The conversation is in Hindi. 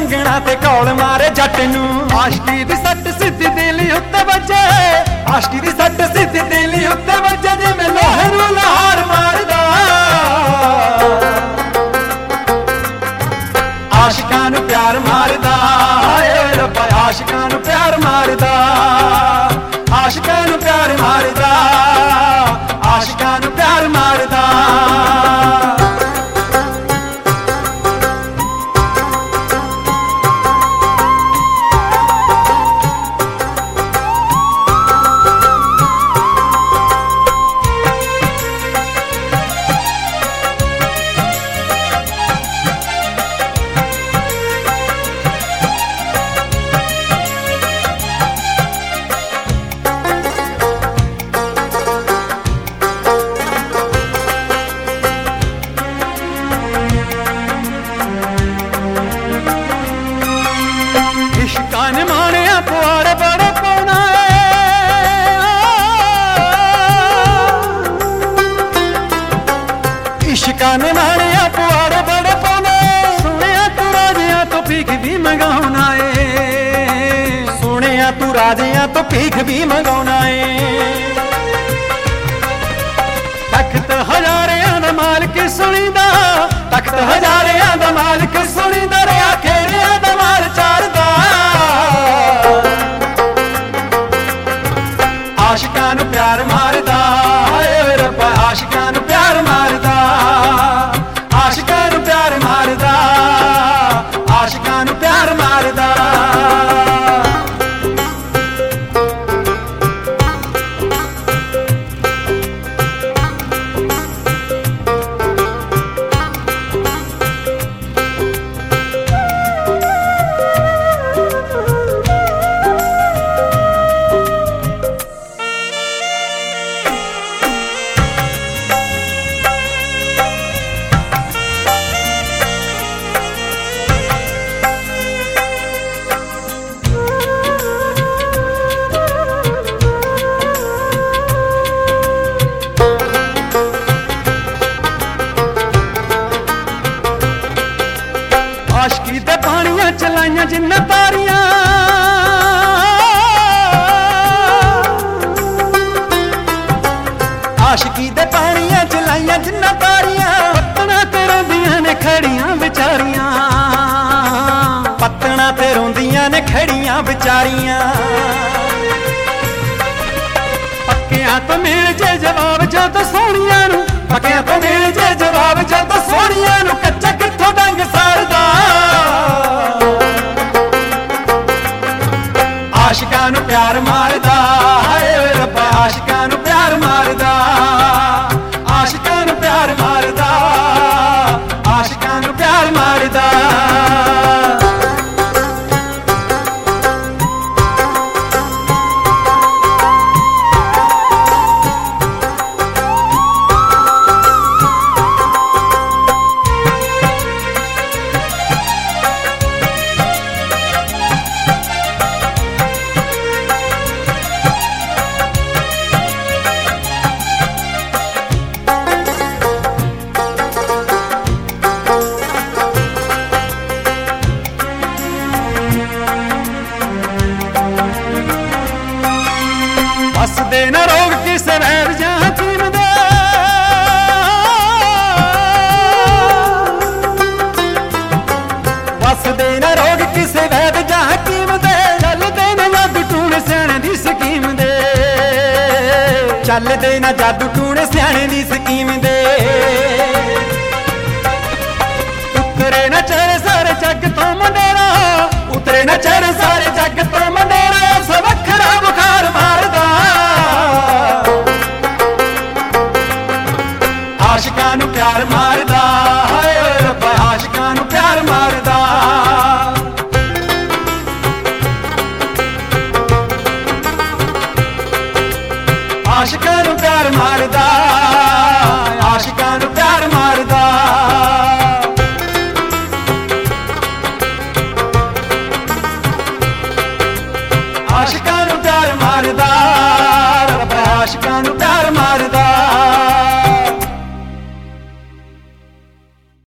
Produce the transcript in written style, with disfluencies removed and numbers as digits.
संगना ते कौल मारे जट नू। आशिकी दी सट सीधी दिल उत्ते बजे, आशिकी दी सट सीधी दिल उत्ते बजे जिवें लोहे नू लहार मारदा। आशिकां नू प्यार मारदा, हाय रब्बा आशिकां नू प्यार मारदा, आशिकां नू प्यार मारदा, आशिकां नू प्यार मारदा। इश्कां ने माणिया पुआड़ बड़ा पौना है, इश्कां ने माणिया पुआड़ बड़ा पौना है। सुनिया तू राजिया तो भीख भी मंगाउना है, सुनिया तू राजिया तो भीख भी मंगाउना है। तख्त हजारियां दा मालिक सुनीदा, तख्त हजारियां दा मालिक सुनीदा, रहा खेड़ियां दा माल चारदा। आशिकां नू प्यार मारदा, हाय रब्बा आशिकां नू प्यार मारदा, आशिकां नू प्यार मारदा, आशिकां नू प्यार मारदा। आशिकी दे पानियां चलाइयां जिन्ना तारियां, आशिकी दे पानियां चलाइयां जिन्ना तारियां। पत्तना ते रोंदियां ने खड़ियां बेचारियां, पत्तना ते रोंदियां ने खड़ियां बेचारियां। पक्कियां तो मिल जे जवाब जद सोहणियां नू, पक्कियां तो मिल जे जवाब जद सोहणियां नू, कच्चा कित्थों डंग सारदा। आशिकां नू प्यार मारदा, हाय रब्बा आशिकां नू प्यार मारदा, आशिकां नू प्यार मारदा, आशिकां नू प्यार मारदा। बसदे न रोग किसे वैर जां हकीम दे, बसदे न रोग किसे वैर जां हकीम दे। चलदे न जादू टूण स्याणे दी स्कीम दे, चलदे न जादू टूण स्याणे दी स्कीम दे। उतरे न चेहरे सारे जग तो मंडेरा, उतरे न चेहरे सारे जग तो मंडेरा, सब वखरा बुखार मारदा। आशिकां नू प्यार मारदा, हाय रब्बा आशिकां नू प्यार मारदा। आशिकां नू प्यार मारदा।